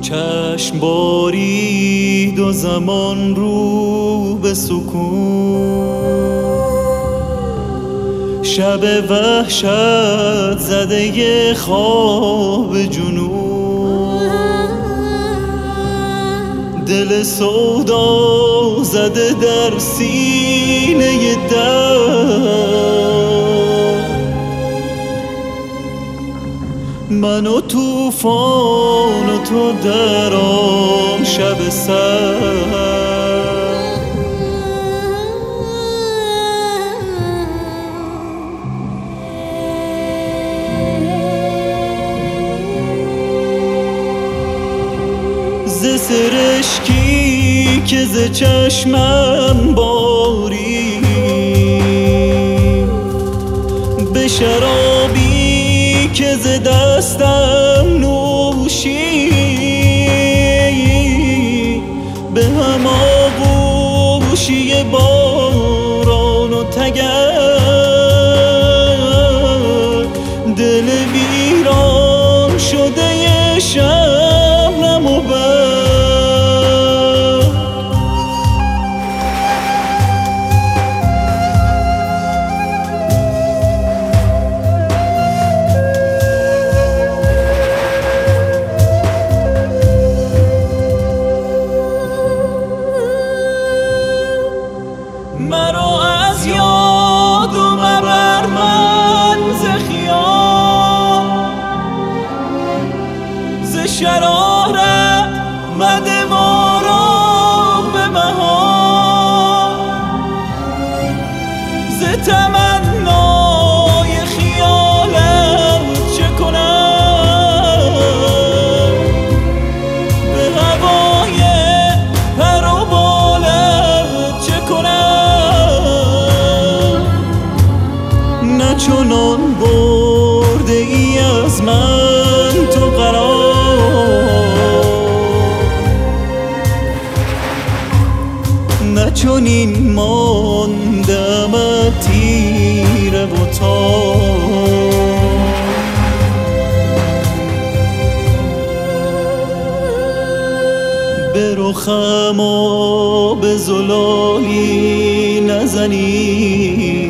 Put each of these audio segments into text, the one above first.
چشم بارید و زمان رو به سکون، شب وحشت زده خواب جنون، دل سودا زده در سینه درد، من و طوفان و تو در آن شب سرد. ز سرشکی که ز چشمم باری، به شرابی که ز دستم نوشی، به هم آغوشی باران و تگرگ، دل ویران شده شبنم و برگ. مرا از یاد و مبر من ز خیال، ز شرارت مده ما را به محال، ز تمنای خیالت چه کنم، به هوای پر و بالت چه کنم. نه چنان برده ای از من تو قرار، نه چنین ماندمت تیره و تار. به رخم آب زلالی نزنی،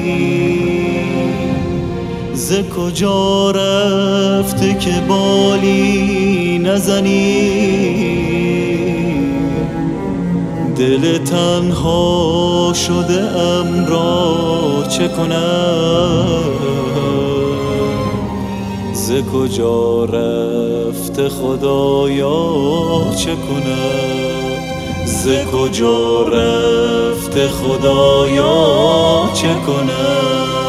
ز کجا رفته که بالی نزنی، دل تنها شده ام را چه کنم، ز کجا رفته خدایا چه کنم، ز کجا رفته خدایا چه کنم.